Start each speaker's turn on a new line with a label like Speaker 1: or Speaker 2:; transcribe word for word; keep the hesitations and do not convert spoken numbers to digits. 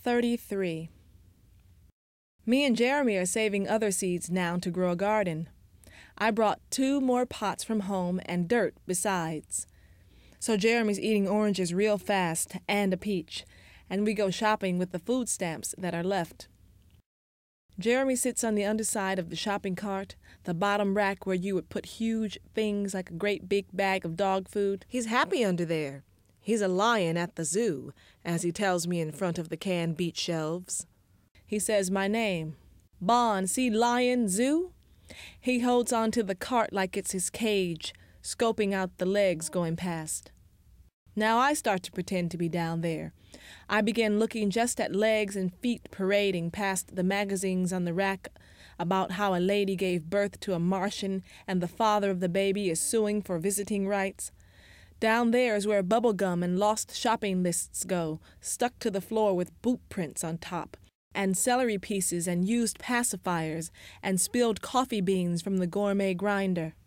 Speaker 1: thirty-three. Me and Jeremy are saving other seeds now to grow a garden. I brought two more pots from home and dirt besides. So Jeremy's eating oranges real fast and a peach, and we go shopping with the food stamps that are left. Jeremy sits on the underside of the shopping cart, the bottom rack where you would put huge things like a great big bag of dog food. He's happy under there. He's a lion at the zoo, as he tells me in front of the canned beet shelves. He says my name. Bon, see lion, zoo? He holds on to the cart like it's his cage, scoping out the legs going past. Now I start to pretend to be down there. I begin looking just at legs and feet parading past the magazines on the rack about how a lady gave birth to a Martian and the father of the baby is suing for visiting rights. Down there is where bubble gum and lost shopping lists go, stuck to the floor with boot prints on top, and celery pieces and used pacifiers and spilled coffee beans from the gourmet grinder.